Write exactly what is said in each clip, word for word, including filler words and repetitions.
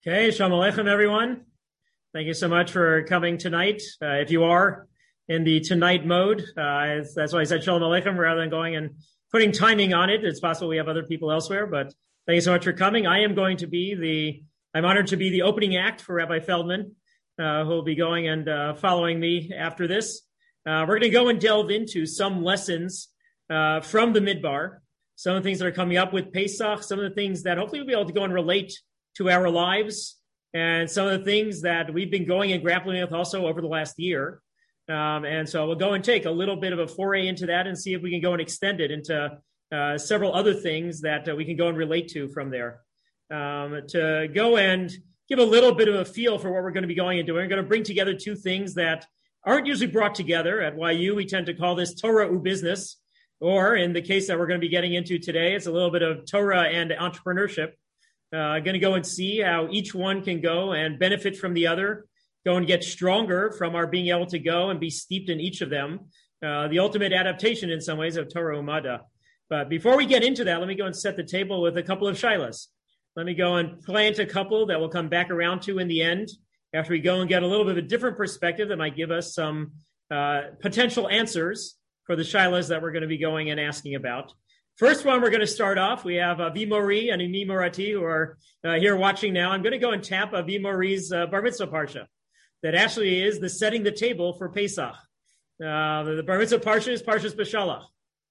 Okay, Shalom Aleichem, everyone. Thank you so much for coming tonight. Uh, if you are in the tonight mode, uh, that's why I said Shalom Aleichem rather than going and putting timing on it. It's possible we have other people elsewhere, but thank you so much for coming. I am going to be the, I'm honored to be the opening act for Rabbi Feldman, uh, who will be going and uh, following me after this. Uh, we're going to go and delve into some lessons uh, from the Midbar, some of the things that are coming up with Pesach, some of the things that hopefully we'll be able to go and relate to our lives, and some of the things that we've been going and grappling with also over the last year. Um, and so we'll go and take a little bit of a foray into that and see if we can go and extend it into uh, several other things that uh, we can go and relate to from there. Um, to go and give a little bit of a feel for what we're going to be going and doing. We're going to bring together two things that aren't usually brought together. At Y U, we tend to call this Torah u business, or in the case that we're going to be getting into today, it's a little bit of Torah and entrepreneurship. Uh, going to go and see how each one can go and benefit from the other, go and get stronger from our being able to go and be steeped in each of them. Uh, the ultimate adaptation in some ways of Torah Umada. But before we get into that, let me go and set the table with a couple of shilas. Let me go and plant a couple that we'll come back around to in the end after we go and get a little bit of a different perspective that might give us some uh, potential answers for the shilas that we're going to be going and asking about. First one, we're going to start off. We have Avi Mori and Imi Morati who are uh, here watching now. I'm going to go and tap Avi Mori's uh, Bar Mitzvah Parsha. That actually is the setting the table for Pesach. Uh, the, the Bar Mitzvah Parsha is Parshas Beshalach.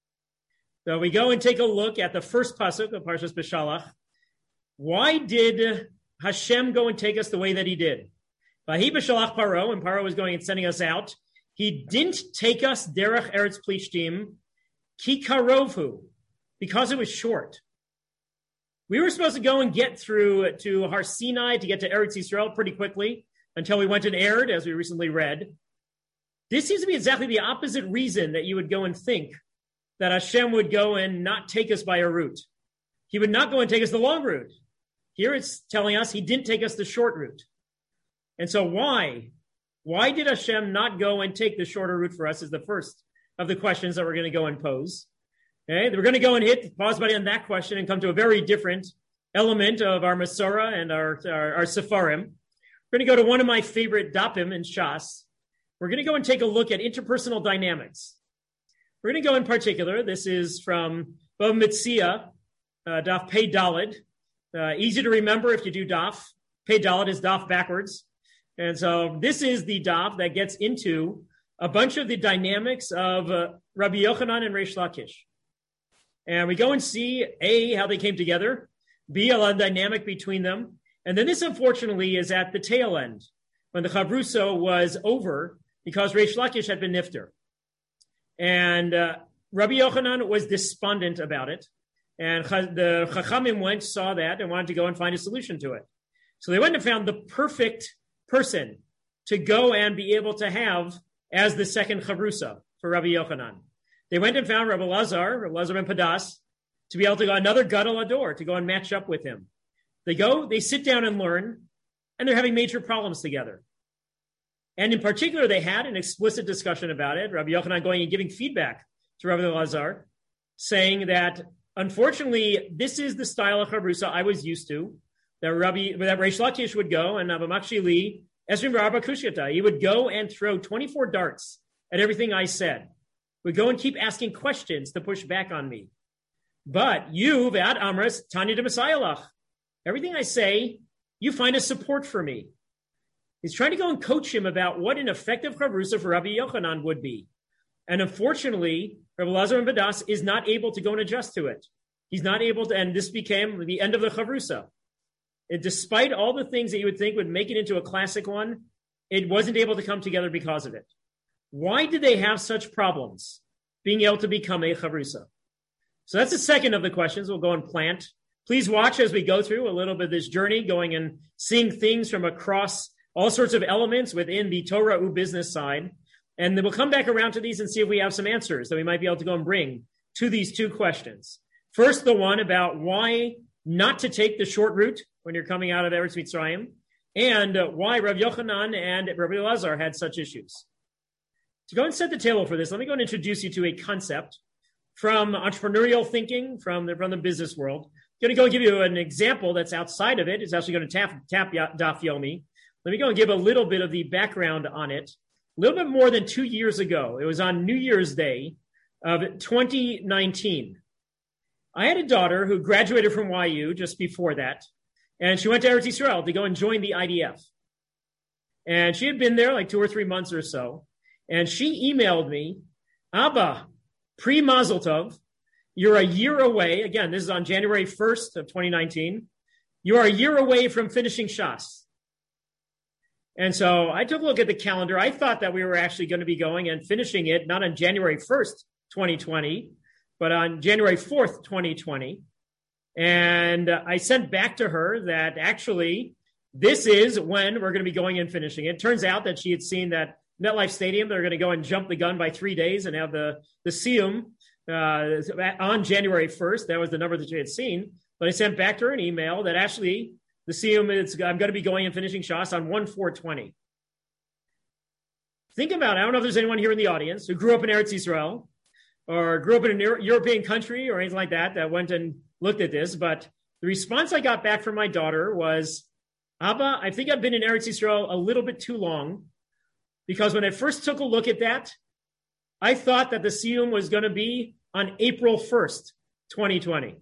So we go and take a look at the first pasuk of Parshas Beshalach. Why did Hashem go and take us the way that he did? Vahi Beshalach Paro, when Paro was going and sending us out, he didn't take us Derech Eretz Plishtim, Ki Karovhu, because it was short. We were supposed to go and get through to Har Sinai to get to Eretz Yisrael pretty quickly until we went and erred, as we recently read. This seems to be exactly the opposite reason that you would go and think that Hashem would go and not take us by a route. He would not go and take us the long route. Here it's telling us he didn't take us the short route. And so why? Why did Hashem not go and take the shorter route for us is the first of the questions that we're going to go and pose. Okay, we're going to go and hit pause buddy on that question and come to a very different element of our Masorah and our, our, our Sefarim. We're going to go to one of my favorite dapim in Shas. We're going to go and take a look at interpersonal dynamics. We're going to go in particular. This is from Bava Metzia, uh, Daf Pei Daled. Uh, easy to remember if you do Daf. Pei Daled is Daf backwards. And so this is the Daf that gets into a bunch of the dynamics of uh, Rabbi Yochanan and Reish Lakish. And we go and see, A, how they came together, B, a lot of dynamic between them. And then this, unfortunately, is at the tail end, when the Chavruso was over, because Reish Lakish had been nifter. And uh, Rabbi Yochanan was despondent about it. And the Chachamim went, saw that, and wanted to go and find a solution to it. So they went and found the perfect person to go and be able to have as the second Chavrusa for Rabbi Yochanan. They went and found Rabbi Lazar, Rabbi Lazar ben Padas, to be able to go another Gadol Ador, to go and match up with him. They go, they sit down and learn, and they're having major problems together. And in particular, they had an explicit discussion about it, Rabbi Yochanan going and giving feedback to Rabbi Lazar, saying that, unfortunately, this is the style of Chavrusa I was used to, that Rabbi, that Reish Lakish would go, and Abba Makshili, Esrim Rabba Kushyata, he would go and throw twenty-four darts at everything I said. Would go and keep asking questions to push back on me. But you, Ve'at Amras, Tanya de Messiah, everything I say, you find a support for me. He's trying to go and coach him about what an effective Chavrusa for Rabbi Yochanan would be. And unfortunately, Rabbi Lazar ben Padas is not able to go and adjust to it. He's not able to, and this became the end of the Chavrusa. And despite all the things that you would think would make it into a classic one, it wasn't able to come together because of it. Why did they have such problems being able to become a Chavrusa? So that's the second of the questions we'll go and plant. Please watch as we go through a little bit of this journey, going and seeing things from across all sorts of elements within the Torah u business side. And then we'll come back around to these and see if we have some answers that we might be able to go and bring to these two questions. First, the one about why not to take the short route when you're coming out of Eretz Mitzrayim, and uh, why Rav Yochanan and Rabbi Lazar had such issues. To go and set the table for this, let me go and introduce you to a concept from entrepreneurial thinking from the, from the business world going to go and give you an example that's outside of it. It's actually going to tap, tap Daf Yomi. Let me go and give a little bit of the background on it. A little bit more than two years ago, it was on New Year's Day of twenty nineteen. I had a daughter who graduated from Y U just before that, and she went to Eretz Yisrael to go and join the I D F. And she had been there like two or three months or so, and she emailed me, Abba, pre-Mazel Tov, you're a year away. Again, this is on January first of twenty nineteen. You are a year away from finishing Shas. And so I took a look at the calendar. I thought that we were actually going to be going and finishing it, not on January first, twenty twenty, but on January fourth, twenty twenty. And I sent back to her that actually this is when we're going to be going and finishing it. Turns out that she had seen that MetLife Stadium, they're going to go and jump the gun by three days and have the, the Siyum uh, on January first. That was the number that she had seen. But I sent back to her an email that actually the Siyum is, I'm going to be going and finishing Shas on one four twenty. Think about it. I don't know if there's anyone here in the audience who grew up in Eretz Yisrael or grew up in a European country or anything like that that went and looked at this. But the response I got back from my daughter was, Abba, I think I've been in Eretz Yisrael a little bit too long, because when I first took a look at that, I thought that the Siyum was going to be on April first, twenty twenty.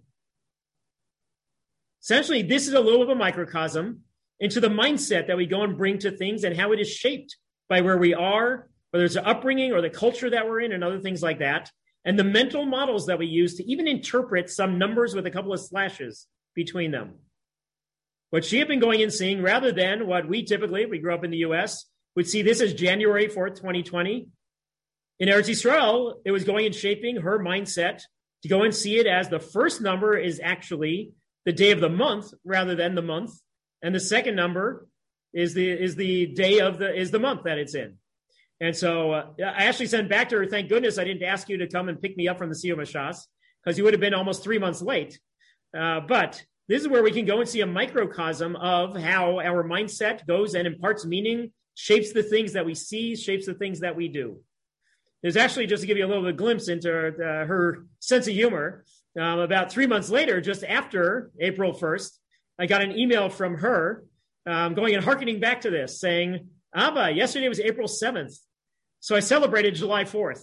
Essentially, this is a little of a microcosm into the mindset that we go and bring to things and how it is shaped by where we are, whether it's the upbringing or the culture that we're in and other things like that, and the mental models that we use to even interpret some numbers with a couple of slashes between them. What she had been going and seeing, rather than what we typically, if we grew up in the U S, would see this as January fourth, twenty twenty. In Eretz Yisrael, it was going and shaping her mindset to go and see it as the first number is actually the day of the month rather than the month. And the second number is the is the day of the is the month that it's in. And so uh, I actually sent back to her, thank goodness I didn't ask you to come and pick me up from the Siyum Shas, because you would have been almost three months late. Uh, but this is where we can go and see a microcosm of how our mindset goes and imparts meaning, shapes the things that we see, shapes the things that we do. There's actually, just to give you a little bit of a glimpse into uh, her sense of humor, um, about three months later, just after April first, I got an email from her um, going and hearkening back to this, saying, Abba, yesterday was April seventh, so I celebrated July fourth.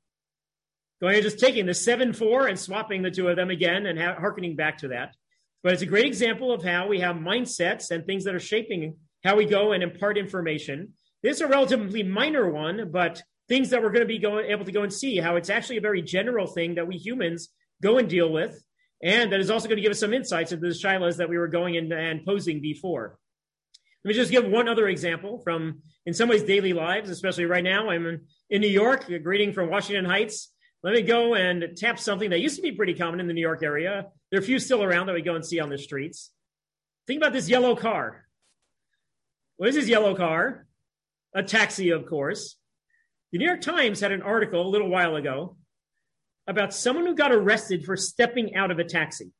Going and just taking the seven four and swapping the two of them again and ha- hearkening back to that. But it's a great example of how we have mindsets and things that are shaping how we go and impart information. This is a relatively minor one, but things that we're going to be going, able to go and see how it's actually a very general thing that we humans go and deal with, and that is also going to give us some insights into the shilas that we were going in and posing before. Let me just give one other example from, in some ways, daily lives, especially right now. I'm in, in New York, a greeting from Washington Heights. Let me go and tap something that used to be pretty common in the New York area. There are a few still around that we go and see on the streets. Think about this yellow car. What is this yellow car? A taxi, of course. The New York Times had an article a little while ago about someone who got arrested for stepping out of a taxi.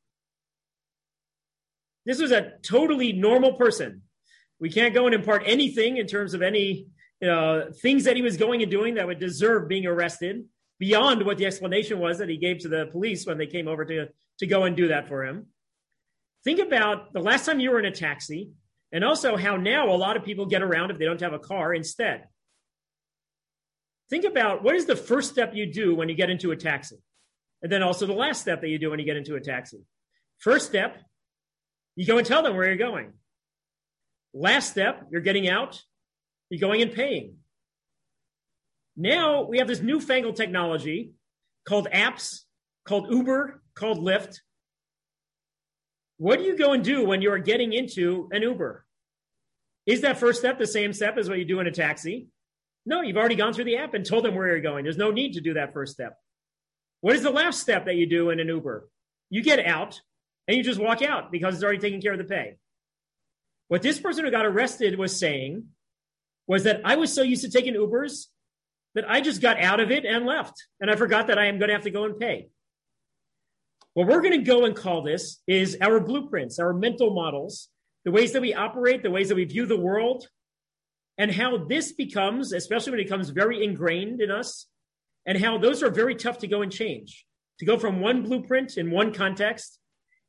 This was a totally normal person. We can't go and impart anything in terms of any you know, things that he was going and doing that would deserve being arrested beyond what the explanation was that he gave to the police when they came over to, to go and do that for him. Think about the last time you were in a taxi, and also how now a lot of people get around if they don't have a car instead. Think about what is the first step you do when you get into a taxi, and then also the last step that you do when you get into a taxi. First step, you go and tell them where you're going. Last step, you're getting out, you're going and paying. Now we have this newfangled technology called apps, called Uber, called Lyft. What do you go and do when you are getting into an Uber? Is that first step the same step as what you do in a taxi? No, you've already gone through the app and told them where you're going. There's no need to do that first step. What is the last step that you do in an Uber? You get out and you just walk out because it's already taking care of the pay. What this person who got arrested was saying was that I was so used to taking Ubers that I just got out of it and left. And I forgot that I am going to have to go and pay. What we're going to go and call this is our blueprints, our mental models, the ways that we operate, the ways that we view the world, and how this becomes, especially when it becomes very ingrained in us, and how those are very tough to go and change. To go from one blueprint in one context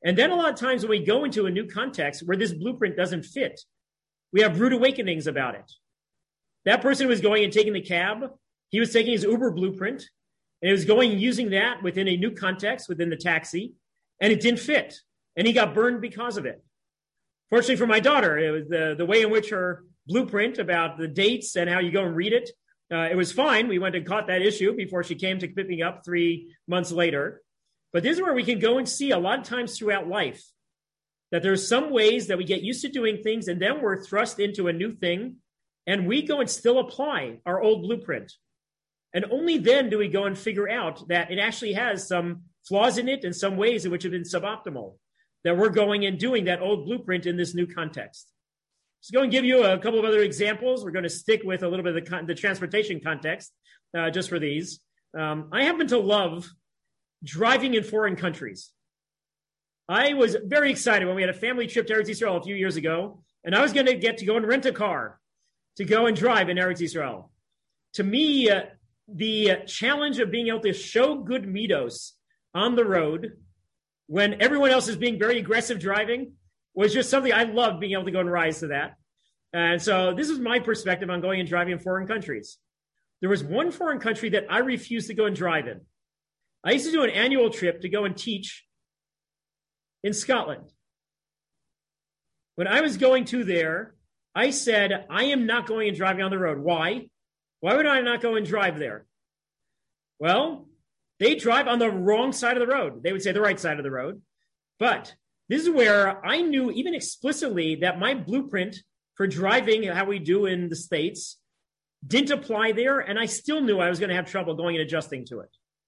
And then a lot of times when we go into a new context where this blueprint doesn't fit, we have rude awakenings about it. That person was going and taking the cab. He was taking his Uber blueprint, and he was going and using that within a new context, within the taxi, and it didn't fit. And he got burned because of it. Fortunately for my daughter, it was the, the way in which her blueprint about the dates and how you go and read it, uh, it was fine. We went and caught that issue before she came to pick me up three months later. But this is where we can go and see a lot of times throughout life that there's some ways that we get used to doing things, and then we're thrust into a new thing, and we go and still apply our old blueprint. And only then do we go and figure out that it actually has some flaws in it and some ways in which have been suboptimal, that we're going and doing that old blueprint in this new context. So go and give you a couple of other examples. We're going to stick with a little bit of the, con- the transportation context uh, just for these. Um, I happen to love driving in foreign countries. I was very excited when we had a family trip to Eretz Yisrael a few years ago, and I was going to get to go and rent a car to go and drive in Eretz Yisrael. To me, uh, the challenge of being able to show good midos on the road when everyone else is being very aggressive driving was just something I loved, being able to go and rise to that. And so this is my perspective on going and driving in foreign countries. There was one foreign country that I refused to go and drive in. I used to do an annual trip to go and teach in Scotland. When I was going to there, I said, I am not going and driving on the road. Why? Why would I not go and drive there? Well, they drive on the wrong side of the road. They would say the right side of the road. But this is where I knew even explicitly that my blueprint for driving, how we do in the States, didn't apply there. And I still knew I was going to have trouble going and adjusting to it.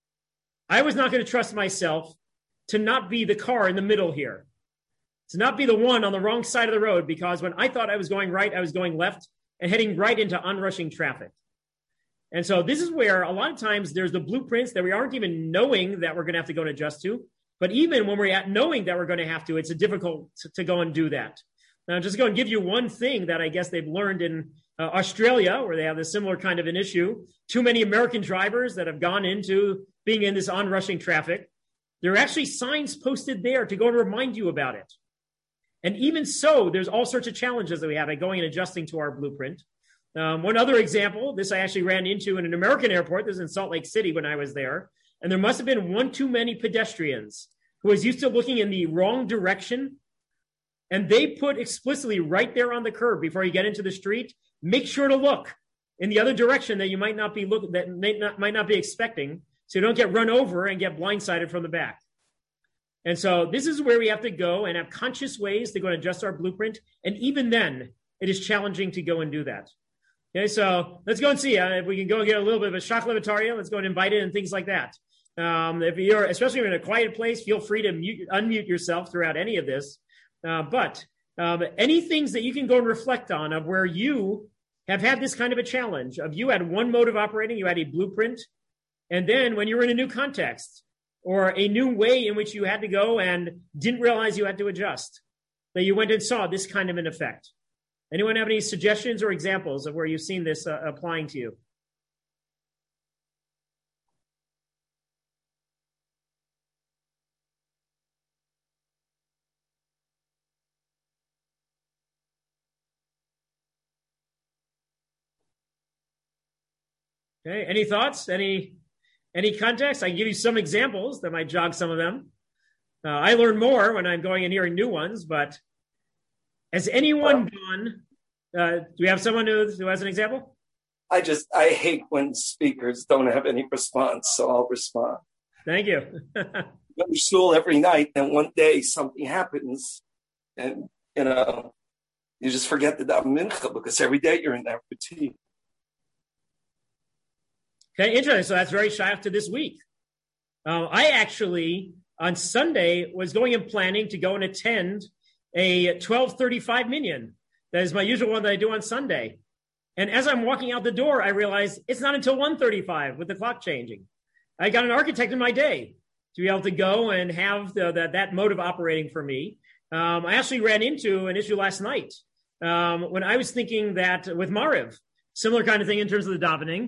I was not going to trust myself to not be the car in the middle here, to not be the one on the wrong side of the road, because when I thought I was going right, I was going left and heading right into onrushing traffic. And so this is where a lot of times there's the blueprints that we aren't even knowing that we're going to have to go and adjust to. But even when we're at knowing that we're going to have to, it's a difficult to, to go and do that. Now, just go and give you one thing that I guess they've learned in uh, Australia, where they have a similar kind of an issue. Too many American drivers that have gone into being in this onrushing traffic. There are actually signs posted there to go and remind you about it. And even so, there's all sorts of challenges that we have at going and adjusting to our blueprint. Um, one other example, this I actually ran into in an American airport. This is in Salt Lake City when I was there. And there must have been one too many pedestrians who was used to looking in the wrong direction. And they put explicitly right there on the curb before you get into the street, make sure to look in the other direction that you might not be looking, that may not, might not be expecting, so you don't get run over and get blindsided from the back. And so this is where we have to go and have conscious ways to go and adjust our blueprint. And even then, it is challenging to go and do that. Okay, so let's go and see uh, if we can go and get a little bit of a shach levitaria. Let's go and invite it and things like that. Um, if you're, especially if you're in a quiet place, feel free to mute, unmute yourself throughout any of this. Uh, but um, any things that you can go and reflect on of where you have had this kind of a challenge of you had one mode of operating, you had a blueprint, and then when you were in a new context or a new way in which you had to go and didn't realize you had to adjust, that you went and saw this kind of an effect. Anyone have any suggestions or examples of where you've seen this uh, applying to you? Okay, any thoughts? Any any context? I can give you some examples that might jog some of them. Uh, I learn more when I'm going and hearing new ones, but has anyone gone? Uh, do we have someone who, who has an example? I just, I hate when speakers don't have any response, so I'll respond. Thank you. You go to shul every night, and one day something happens, and, you know, you just forget the daven mincha because every day you're in that routine. Okay, interesting. So that's very shy to this week. Uh, I actually, on Sunday, was going and planning to go and attend a twelve thirty-five minyan. That is my usual one that I do on Sunday. And as I'm walking out the door, I realized it's not until one thirty-five with the clock changing. I got an architect in my day to be able to go and have the, the, that mode of operating for me. Um, I actually ran into an issue last night um, when I was thinking that with Mariv, similar kind of thing in terms of the davening.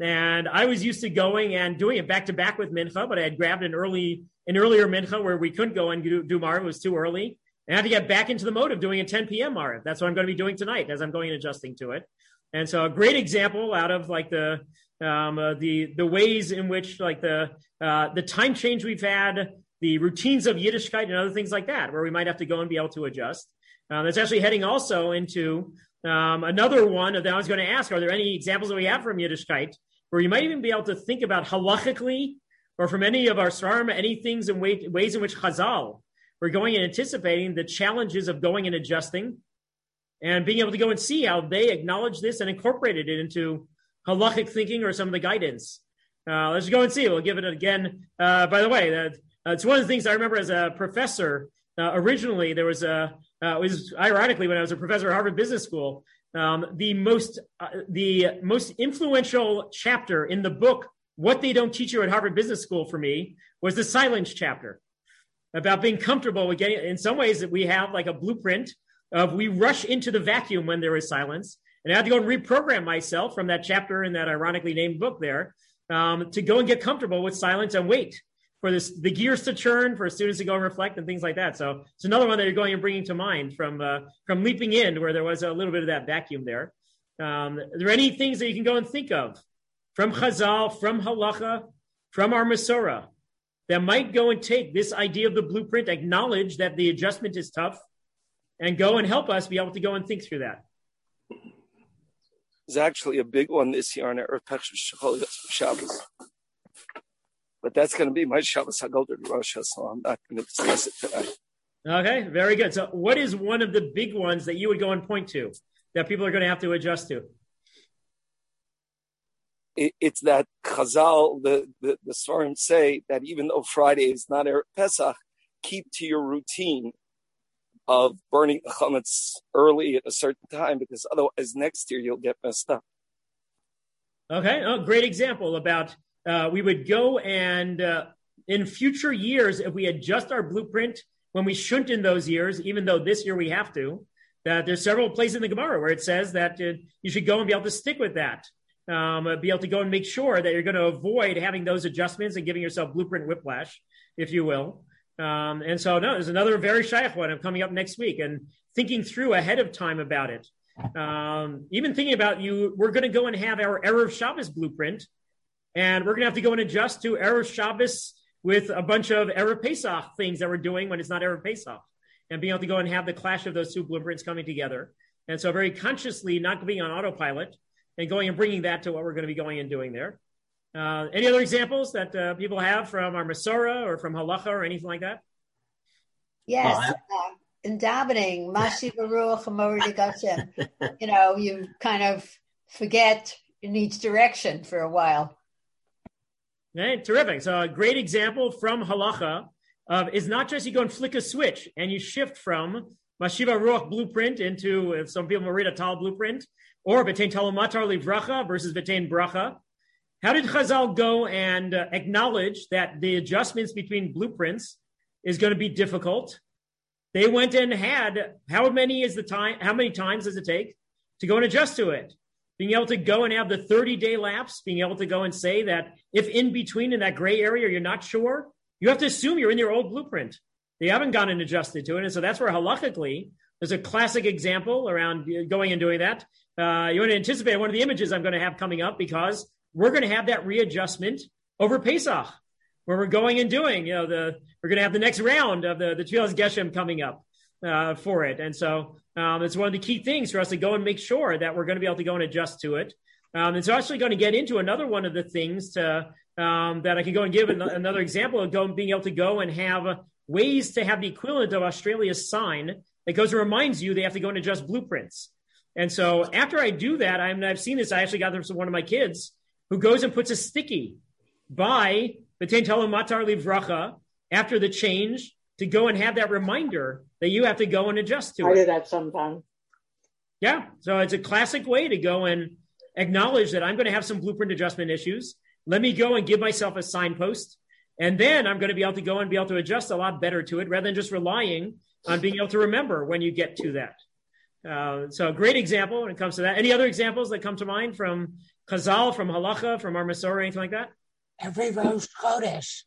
And I was used to going and doing it back to back with Mincha, but I had grabbed an early, an earlier Mincha where we couldn't go and do, do Mariv. It was too early. And I had to get back into the mode of doing a ten p.m. Mariv. That's what I'm going to be doing tonight as I'm going and adjusting to it. And so a great example out of like the, um, uh, the, the ways in which like the, uh, the time change we've had, the routines of Yiddishkeit and other things like that, where we might have to go and be able to adjust. Um, that's actually heading also into um, another one that I was going to ask, are there any examples that we have from Yiddishkeit where you might even be able to think about halachically or from any of our Svarim, any things in way, ways in which Chazal, we're going and anticipating the challenges of going and adjusting and being able to go and see how they acknowledge this and incorporated it into halachic thinking or some of the guidance. Uh, let's go and see. We'll give it again. Uh, by the way, that, uh, it's one of the things I remember as a professor. Uh, originally, there was a, uh, it was ironically when I was a professor at Harvard Business School, um, the most, uh, the most influential chapter in the book, What They Don't Teach You at Harvard Business School for me, was the silence chapter about being comfortable with getting, in some ways that we have like a blueprint of we rush into the vacuum when there is silence. And I had to go and reprogram myself from that chapter in that ironically named book there um, to go and get comfortable with silence and wait for this, the gears to churn, for students to go and reflect and things like that. So it's another one that you're going and bringing to mind from uh, from leaping in where there was a little bit of that vacuum there. Um, are there any things that you can go and think of from Chazal, from Halacha, from our Masorah that might go and take this idea of the blueprint, acknowledge that the adjustment is tough, and go and help us be able to go and think through that? There's actually a big one this year on Erev Pesach Shabbos. But that's going to be my Shabbos HaGolder Rosh, so I'm not going to discuss it today. Okay, very good. So what is one of the big ones that you would go and point to that people are going to have to adjust to? It, it's that Chazal, the, the, the Svarim say that even though Friday is not Erev Pesach, keep to your routine of burning the chametz early at a certain time, because otherwise next year you'll get messed up. Okay, oh, great example about uh, we would go and uh, in future years, if we adjust our blueprint when we shouldn't in those years, even though this year we have to, that there's several places in the Gemara where it says that uh, you should go and be able to stick with that, um, be able to go and make sure that you're going to avoid having those adjustments and giving yourself blueprint whiplash, if you will. Um, and so, no, there's another very shaykh one coming up next week and thinking through ahead of time about it. Um, even thinking about you, we're going to go and have our Erev Shabbos blueprint, and we're going to have to go and adjust to Erev Shabbos with a bunch of Erev Pesach things that we're doing when it's not Erev Pesach, and being able to go and have the clash of those two blueprints coming together. And so very consciously not being on autopilot and going and bringing that to what we're going to be going and doing there. Uh, any other examples that uh, people have from our Masorah or from Halacha or anything like that? Yes. Uh, in davening, Mashi Baruch Hamori Gashem, you know, you kind of forget it needs direction for a while. Okay, terrific. So a great example from Halacha uh, is not just you go and flick a switch and you shift from Mashiva Ruach blueprint into, if some people read a Tal blueprint, or B'tein Talmud Matar Livracha versus B'tein Bracha. How did Chazal go and uh, acknowledge that the adjustments between blueprints is going to be difficult? They went and had, how many is the time, how many times does it take to go and adjust to it? Being able to go and have the thirty-day lapse, being able to go and say that if in between in that gray area you're not sure, you have to assume you're in your old blueprint. They haven't gone and adjusted to it. And so that's where halachically, there's a classic example around going and doing that. Uh, you want to anticipate one of the images I'm going to have coming up, because we're going to have that readjustment over Pesach, where we're going and doing, you know, the, we're going to have the next round of the, the Tfilas Geshem coming up uh, for it. And so um, it's one of the key things for us to go and make sure that we're going to be able to go and adjust to it. Um, and so actually going to get into another one of the things to, um, that I can go and give an, another example of going, being able to go and have ways to have the equivalent of Australia's sign that goes and reminds you they have to go and adjust blueprints. And so after I do that, I'm, I've seen this, I actually got this from one of my kids, who goes and puts a sticky by B'tein Talmud Matar Livracha after the change to go and have that reminder that you have to go and adjust to I it. I do that sometimes. Yeah, so it's a classic way to go and acknowledge that I'm going to have some blueprint adjustment issues. Let me go and give myself a signpost, and then I'm going to be able to go and be able to adjust a lot better to it rather than just relying on being able to remember when you get to that. Uh, so a great example when it comes to that. Any other examples that come to mind from Chazal, from Halacha, from our Masorah, anything like that? Every Rosh Chodesh.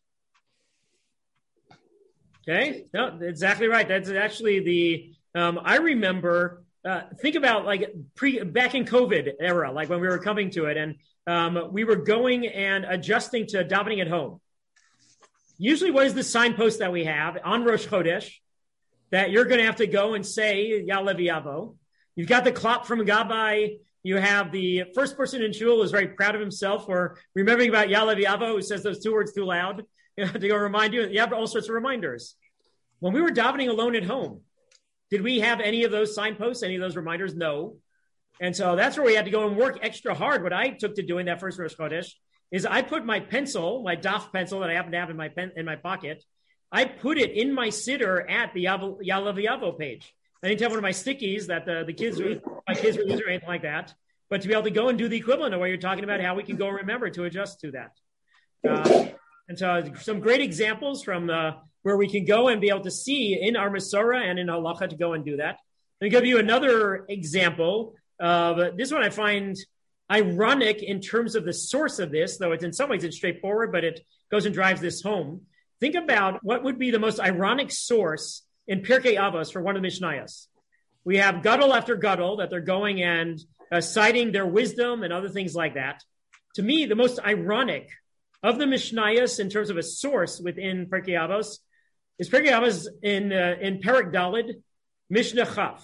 Okay, no, exactly right. That's actually the, um, I remember, uh, think about like pre, back in COVID era, like when we were coming to it and um, we were going and adjusting to davening at home. Usually what is the signpost that we have on Rosh Chodesh that you're going to have to go and say Ya'aleh V'yavo? You've got the klop from Gabbai. You have the first person in shul who's very proud of himself for remembering about Ya'aleh V'yavo, who says those two words too loud. You know, to go remind you, you have all sorts of reminders. When we were davening alone at home, did we have any of those signposts, any of those reminders? No. And so that's where we had to go and work extra hard. What I took to doing that first Rosh Chodesh is I put my pencil, my daf pencil that I happen to have in my pen, in my pocket, I put it in my sitter at the Ya'aleh V'yavo page. I didn't have one of my stickies that the, the kids, my kids were using or anything like that. But to be able to go and do the equivalent of what you're talking about, how we can go and remember to adjust to that. Uh, And so some great examples from uh, where we can go and be able to see in our Masorah and in Halacha to go and do that. Let me give you another example. Uh, this one I find ironic in terms of the source of this, though it's in some ways it's straightforward, but it goes and drives this home. Think about what would be the most ironic source in Pirkei Avos for one of the Mishnayos. We have Gadol after Gadol that they're going and uh, citing their wisdom and other things like that. To me, the most ironic of the Mishnayos in terms of a source within Pirkei Avos is Pirkei Avos in uh, in Perek Daled, Mishnah Chaf.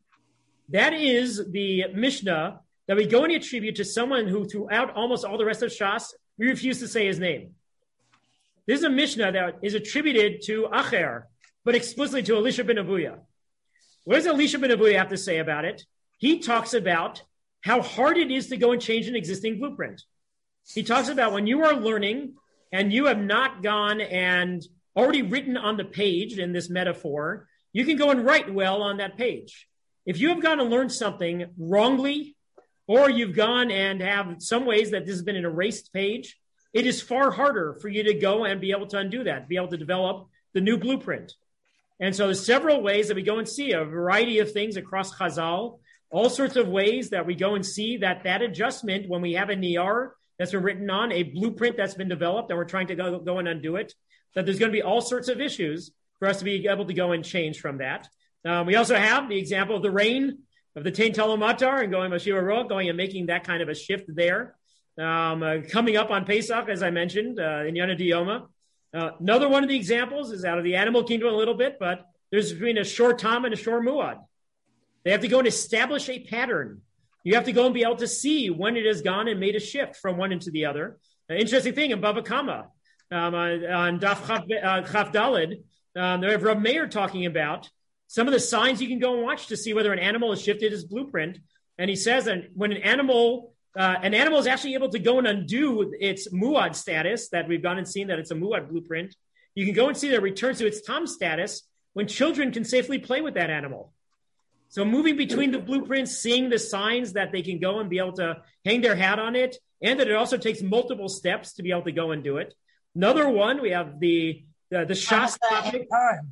That is the Mishnah that we go and attribute to someone who throughout almost all the rest of Shas, we refuse to say his name. This is a Mishnah that is attributed to Acher, but explicitly to Elisha ben Avuya. What does Elisha ben Avuya have to say about it? He talks about how hard it is to go and change an existing blueprint. He talks about when you are learning and you have not gone and already written on the page in this metaphor, you can go and write well on that page. If you have gone and learned something wrongly, or you've gone and have some ways that this has been an erased page, it is far harder for you to go and be able to undo that, be able to develop the new blueprint. And so there's several ways that we go and see a variety of things across Chazal, all sorts of ways that we go and see that that adjustment when we have a niyar that's been written on, a blueprint that's been developed, and we're trying to go, go and undo it, that there's going to be all sorts of issues for us to be able to go and change from that. Um, we also have the example of the rain, of the Tain Talomatar, and going Mashiach Roa, going and making that kind of a shift there. Um, uh, coming up on Pesach, as I mentioned, uh, in Yana Diyoma. Uh, another one of the examples is out of the animal kingdom a little bit, but there's between a shor tam and a shor muad. They have to go and establish a pattern. You have to go and be able to see when it has gone and made a shift from one into the other. An interesting thing in Bava Kama, um, on, on Daf Chaf, uh, Chaf Daled, um, they have Rav Meir talking about some of the signs you can go and watch to see whether an animal has shifted its blueprint. And he says that when an animal, uh, an animal is actually able to go and undo its muad status, that we've gone and seen that it's a muad blueprint, you can go and see that it returns to its tam status when children can safely play with that animal. So moving between the blueprints, seeing the signs that they can go and be able to hang their hat on it, and that it also takes multiple steps to be able to go and do it. Another one, we have the the, the Shas topic.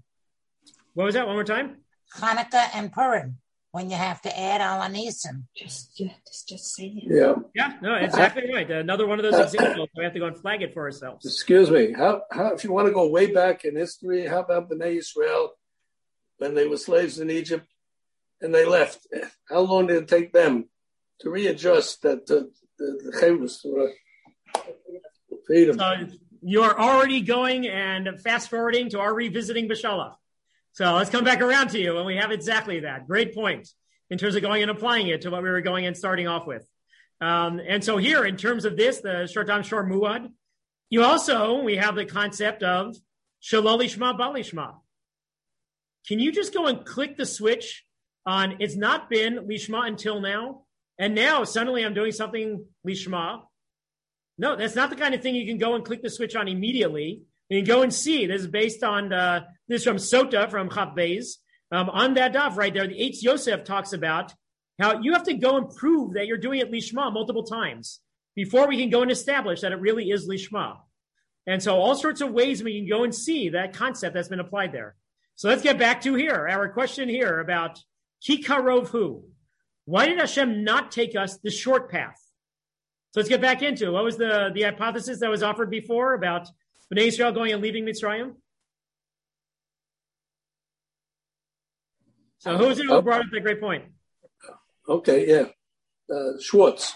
What was that? One more time? Hanukkah and Purim, when you have to add Al Anisim. Just, just, just say it. Yeah. Yeah, no, exactly right. Another one of those examples. We have to go and flag it for ourselves. Excuse me. How, how, if you want to go way back in history, how about Bnei Israel when they were slaves in Egypt and they left? How long did it take them to readjust that uh, the Chayvus to uh, feed them? So you are already going and fast forwarding to our revisiting Beshalach. So let's come back around to you when we have exactly that. Great point in terms of going and applying it to what we were going and starting off with. Um, and so here, in terms of this, the Shor Tam Shor Muad, you also, we have the concept of Shalol Lishma Bal Lishma. Can you just go and click the switch on, it's not been Lishma until now, and now suddenly I'm doing something Lishma? No, that's not the kind of thing you can go and click the switch on immediately. You can go and see. This is based on, uh, this is from Sota, from Chaf Beis. Um, on that daf right there, the Eitz Yosef talks about how you have to go and prove that you're doing it Lishma multiple times before we can go and establish that it really is Lishma. And so all sorts of ways we can go and see that concept that's been applied there. So let's get back to here, our question here about Ki karov hu. Why did Hashem not take us the short path? So let's get back into it. What was the, the hypothesis that was offered before about Bnei Israel going and leaving Mitzrayim? So who's it who brought up that great point? Okay, yeah. Uh, Schwartz.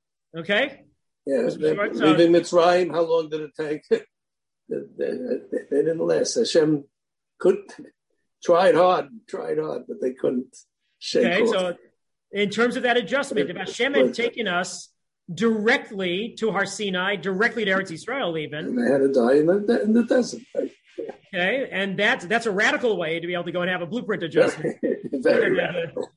Okay. Yeah, they, leaving Mitzrayim, how long did it take? they, they, they didn't last. Hashem could tried hard, tried hard, but they couldn't shake Okay, off. so in terms of that adjustment, if Hashem had taken us directly to Har Sinai, directly to Eretz Yisrael even. And they had to die in the, in the desert. Okay, and that's, that's a radical way to be able to go and have a blueprint adjustment. Very radical.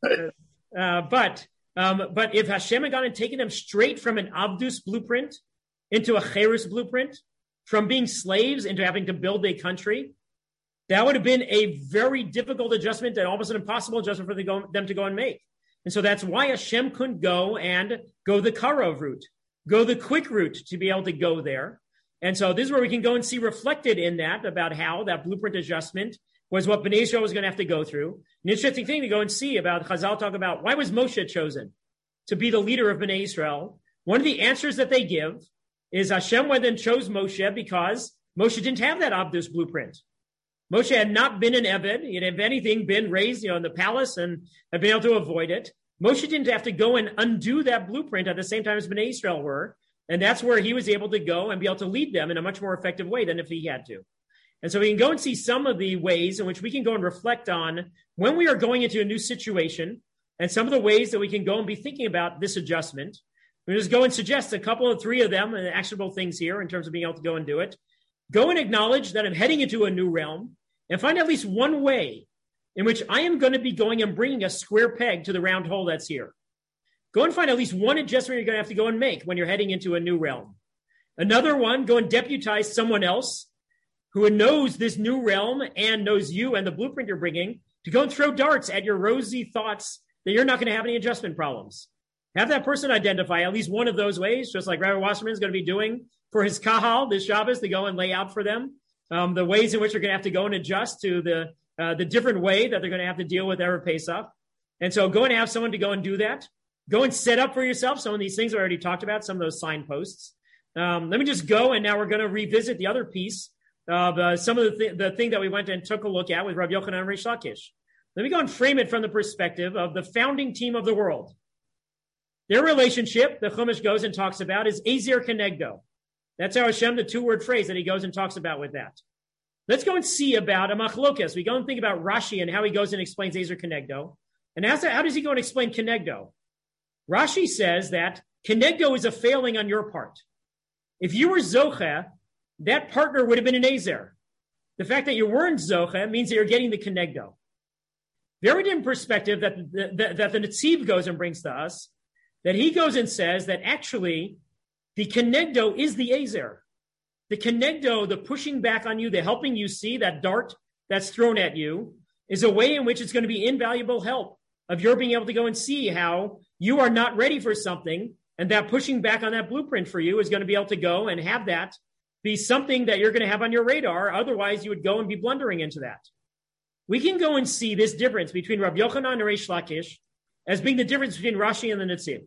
Uh, but um, but if Hashem had gone and taken them straight from an Abdus blueprint into a Cherus blueprint, from being slaves into having to build a country, that would have been a very difficult adjustment and almost an impossible adjustment for the go, them to go and make. And so that's why Hashem couldn't go and go the Karov route, go the quick route to be able to go there. And so this is where we can go and see reflected in that about how that blueprint adjustment was what Bnei Israel was going to have to go through. An interesting thing to go and see about, Chazal talk about, why was Moshe chosen to be the leader of Bnei Israel? One of the answers that they give is Hashem went and chose Moshe because Moshe didn't have that Abdus blueprint. Moshe had not been an Eved. He had, if anything, been raised, you know, in the palace and had been able to avoid it. Moshe didn't have to go and undo that blueprint at the same time as Bnei Israel were. And that's where he was able to go and be able to lead them in a much more effective way than if he had to. And so we can go and see some of the ways in which we can go and reflect on when we are going into a new situation and some of the ways that we can go and be thinking about this adjustment. We'll just go and suggest a couple of three of them and actionable things here in terms of being able to go and do it. Go and acknowledge that I'm heading into a new realm and find at least one way in which I am going to be going and bringing a square peg to the round hole that's here. Go and find at least one adjustment you're going to have to go and make when you're heading into a new realm. Another one, go and deputize someone else who knows this new realm and knows you and the blueprint you're bringing to go and throw darts at your rosy thoughts that you're not going to have any adjustment problems. Have that person identify at least one of those ways, just like Rabbi Wasserman is going to be doing for his kahal this Shabbos, to go and lay out for them um, the ways in which they're going to have to go and adjust to the uh, the different way that they're going to have to deal with Erev Pesach. And so go and have someone to go and do that. Go and set up for yourself some of these things I already talked about, some of those signposts. Um, let me just go, and now we're going to revisit the other piece of uh, some of the, th- the thing that we went and took a look at with Rabbi Yochanan and Reish Lakish. Let me go and frame it from the perspective of the founding team of the world. Their relationship, the Chumash goes and talks about, is Ezer Kenegdo. That's how Hashem, the two-word phrase that he goes and talks about with that. Let's go and see about a machlokas. We go and think about Rashi and how he goes and explains Ezer Kenegdo. And how, how does he go and explain Kenegdo? Rashi says that Kenegdo is a failing on your part. If you were Zoche, that partner would have been an Ezer. The fact that you weren't Zoche means that you're getting the Kenegdo. Very different perspective that the, that, that the Netziv goes and brings to us, that he goes and says that actually the Kenegdo is the Ezer. The Kenegdo, the pushing back on you, the helping you see that dart that's thrown at you, is a way in which it's going to be invaluable help of your being able to go and see how you are not ready for something, and that pushing back on that blueprint for you is going to be able to go and have that be something that you're going to have on your radar. Otherwise, you would go and be blundering into that. We can go and see this difference between Rabbi Yochanan and Reish Lakish as being the difference between Rashi and the Netziv.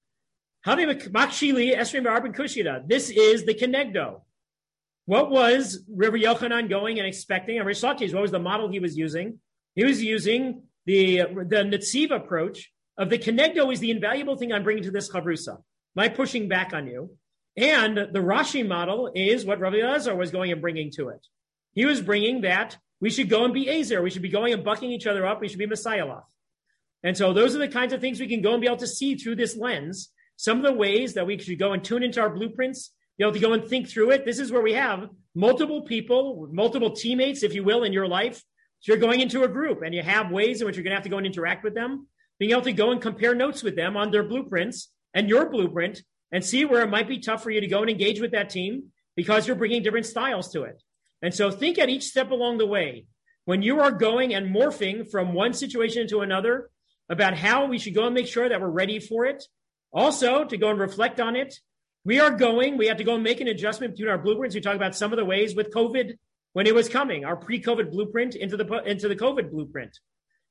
This is the Kenegdo. What was Rabbi Yochanan going and expecting? And Reish Lakish, what was the model he was using? He was using the, the Netziv approach of the Kenegdo is the invaluable thing I'm bringing to this chavrusa, my pushing back on you. And the Rashi model is what Rabbi Elazar was going and bringing to it. He was bringing that we should go and be Ezer. We should be going and bucking each other up. We should be Messiah. And so those are the kinds of things we can go and be able to see through this lens. Some of the ways that we should go and tune into our blueprints, be able to go and think through it. This is where we have multiple people, multiple teammates, if you will, in your life. So you're going into a group and you have ways in which you're going to have to go and interact with them, being able to go and compare notes with them on their blueprints and your blueprint and see where it might be tough for you to go and engage with that team because you're bringing different styles to it. And so think at each step along the way, when you are going and morphing from one situation into another, about how we should go and make sure that we're ready for it. Also, to go and reflect on it. We are going, we have to go and make an adjustment between our blueprints. We talk about some of the ways with COVID when it was coming, our pre-COVID blueprint into the into the COVID blueprint.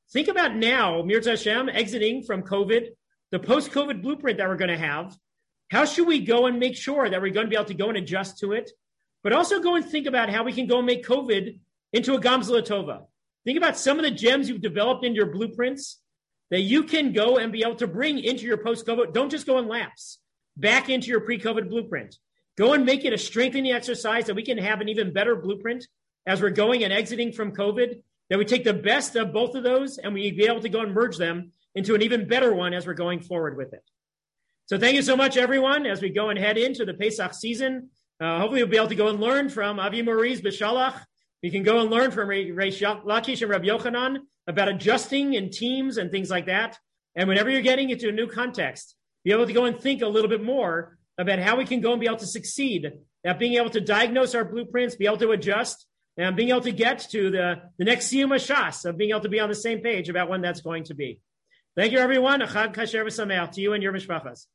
think about now, Mirza Hashem, exiting from COVID, the post-COVID blueprint that we're going to have. How should we go and make sure that we're going to be able to go and adjust to it? But also go and think about how we can go and make COVID into a Gamzela Tova. Think about some of the gems you've developed in your blueprints that you can go and be able to bring into your post-COVID. Don't just go and lapse back into your pre-COVID blueprint. Go and make it a strengthening exercise that we can have an even better blueprint as we're going and exiting from COVID, that we take the best of both of those and we be able to go and merge them into an even better one as we're going forward with it. So thank you so much, everyone, as we go and head into the Pesach season. Uh, hopefully we'll be able to go and learn from Avi Moriz B'Shalach. We can go and learn from Reish Lakish and Rabbi Yochanan about adjusting in teams and things like that. And whenever you're getting into a new context, be able to go and think a little bit more about how we can go and be able to succeed at being able to diagnose our blueprints, be able to adjust, and being able to get to the, the next Siyum HaShas of being able to be on the same page about when that's going to be. Thank you, everyone. Achad Kasher V'Sameach to you and your mishpachas.